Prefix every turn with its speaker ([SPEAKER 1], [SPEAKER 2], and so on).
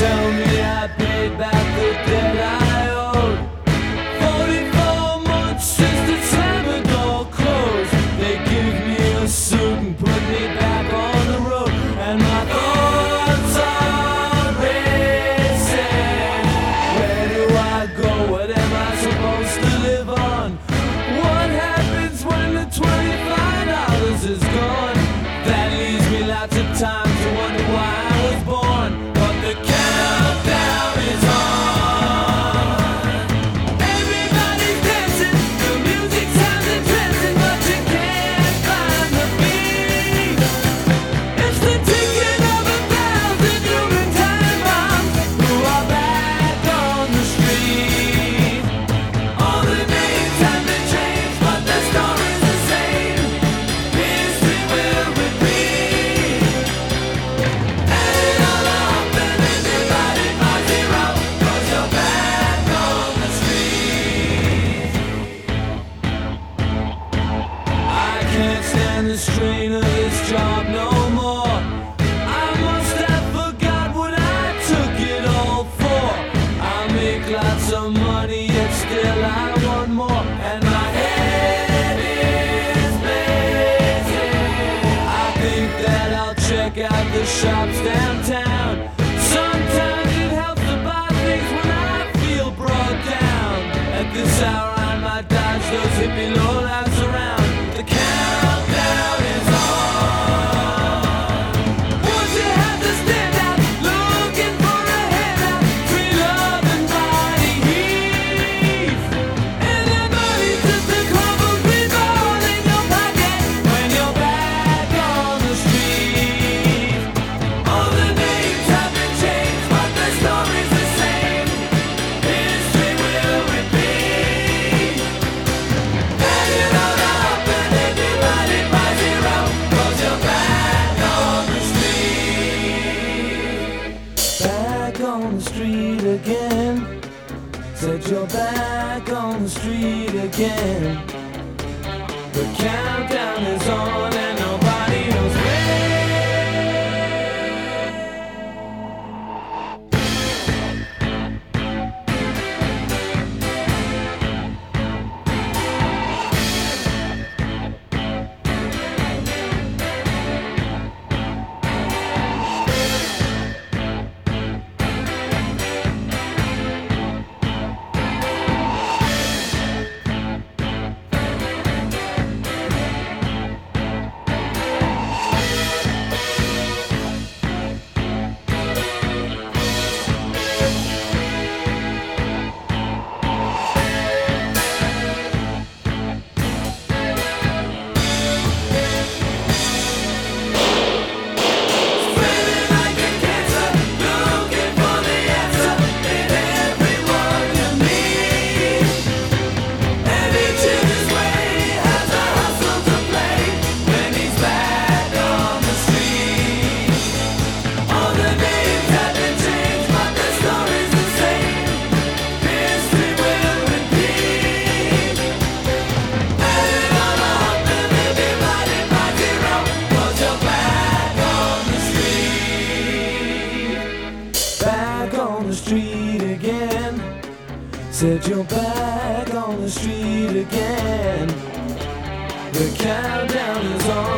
[SPEAKER 1] tell me I paid back the debt I owed. 44 months since the Tramadol closed. They give me a suit and put me back on the road, and my thoughts are racing. Where do I go? What am I supposed to live on? What happens when the $25 is gone? That leaves me lots of time to wonder why I was born. But the countdown is on. Everybody's dancing, the music sounds entrancing, but you can't find the beat. It's the ticking of 1,000 human time bombs who are back on the street. All the names have been changed, but the story's the same. History will repeat. Add it all up and then divide it by 0, 'cause you're back on the street. I can't stand the strain of this job no more. I must have forgot what I took it all for. I make lots of money, yet still I want more, and my head is blazing. I think that I'll check out the shops downtown. Sometimes it helps to buy things when I feel brought down. At this hour I might dodge those hippie lowlifes around. The countdown is on. Once you have to stand out, looking for a handout, free love and body heat. And that money's just a clump of people in your pocket when you're back on the street. All the names have been changed, but the story's the same. History will repeat. Add it all up and then divide it by 0, 'cause you're back on the street. Back on the street again. Said you're back on the street again. The countdown is on and nobody knows when. Spreading like a cancer, looking for the answer in everyone you meet. And each in his way has a hustle to play when he's back on the street. All the names have been changed, but the story's the same. History will repeat. Add it all up and then divide it by 0, 'cause you're back on the street. Back on the street again. Said you're back on the street again. The countdown is on.